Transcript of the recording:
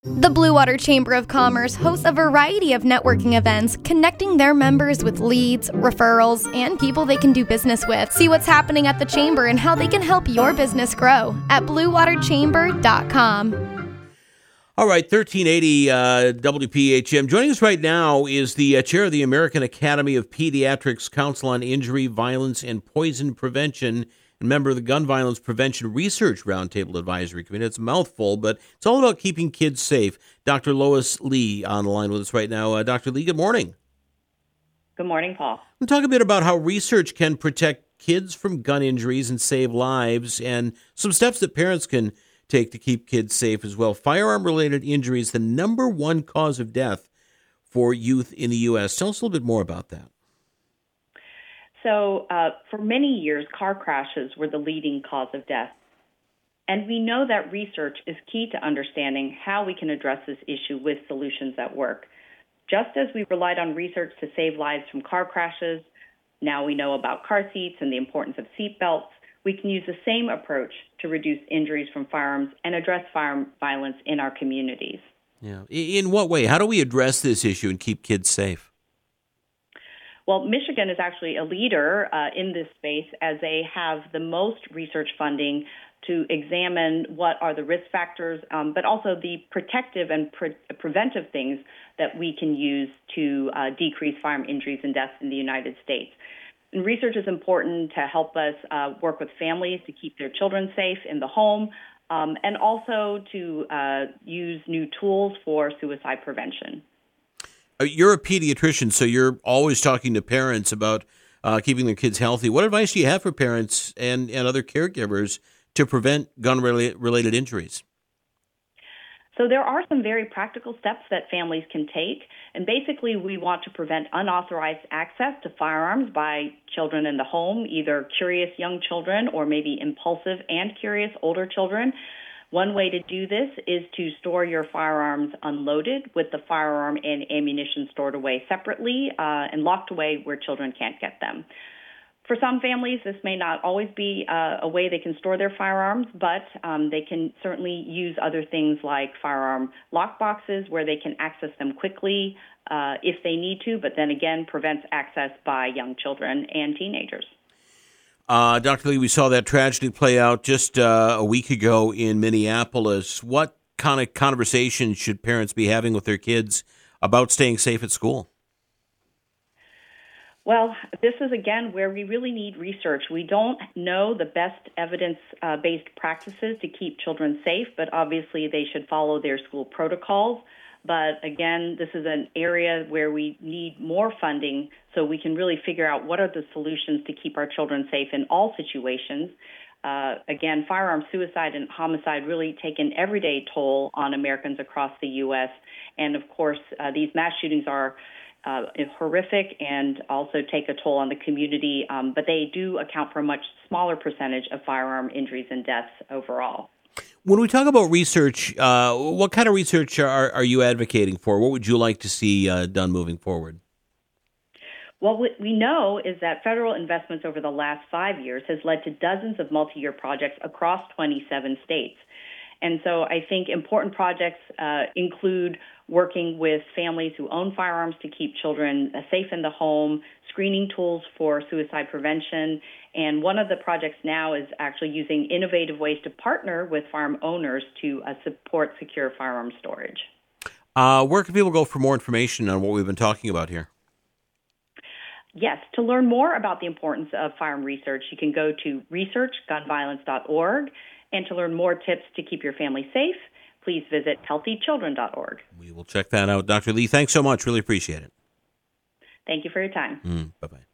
The Blue Water Chamber of Commerce hosts a variety of networking events, connecting their members with leads, referrals, and people they can do business with. See what's happening at the Chamber and how they can help your business grow at bluewaterchamber.com. All right, 1380 WPHM. Joining us right now is the chair of the American Academy of Pediatrics Council on Injury, Violence, and Poison Prevention, and member of the Gun Violence Prevention Research Roundtable Advisory Committee. It's a mouthful, but it's all about keeping kids safe. Dr. Lois Lee on the line with us right now. Dr. Lee, good morning. Good morning, Paul. We'll talk a bit about how research can protect kids from gun injuries and save lives, and some steps that parents can take to keep kids safe as well. Firearm-related injuries, the number one cause of death for youth in the U.S. Tell us a little bit more about that. So for many years, car crashes were the leading cause of death. And we know that research is key to understanding how we can address this issue with solutions that work. Just as we relied on research to save lives from car crashes, now we know about car seats and the importance of seat belts. We can use the same approach to reduce injuries from firearms and address firearm violence in our communities. Yeah. In what way? How do we address this issue and keep kids safe? Well, Michigan is actually a leader in this space as they have the most research funding to examine what are the risk factors, but also the protective and preventive things that we can use to decrease firearm injuries and deaths in the United States. And research is important to help us work with families to keep their children safe in the home, and also to use new tools for suicide prevention. You're a pediatrician, so you're always talking to parents about keeping their kids healthy. What advice do you have for parents and other caregivers to prevent gun-related injuries? So there are some very practical steps that families can take. And basically, we want to prevent unauthorized access to firearms by children in the home, either curious young children or maybe impulsive and curious older children. One way to do this is to store your firearms unloaded with the firearm and ammunition stored away separately and locked away where children can't get them. For some families, this may not always be a way they can store their firearms, but they can certainly use other things like firearm lock boxes where they can access them quickly if they need to, but then again prevents access by young children and teenagers. Dr. Lee, we saw that tragedy play out just a week ago in Minneapolis. What kind of conversation should parents be having with their kids about staying safe at school? Well, this is, again, where we really need research. We don't know the best evidence-based practices to keep children safe, but obviously they should follow their school protocols. But again, this is an area where we need more funding so we can really figure out what are the solutions to keep our children safe in all situations. Again, firearm suicide and homicide really take an everyday toll on Americans across the U.S. And of course, these mass shootings are horrific and also take a toll on the community, but they do account for a much smaller percentage of firearm injuries and deaths overall. When we talk about research, what kind of research are you advocating for? What would you like to see done moving forward? Well, what we know is that federal investments over the last 5 years has led to dozens of multi-year projects across 27 states. And so I think important projects include working with families who own firearms to keep children safe in the home, screening tools for suicide prevention, and one of the projects now is actually using innovative ways to partner with firearm owners to support secure firearm storage. Where can people go for more information on what we've been talking about here? Yes, to learn more about the importance of firearm research, you can go to researchgunviolence.org. And to learn more tips to keep your family safe, please visit healthychildren.org. We will check that out. Dr. Lee, thanks so much. Really appreciate it. Thank you for your time. Bye-bye.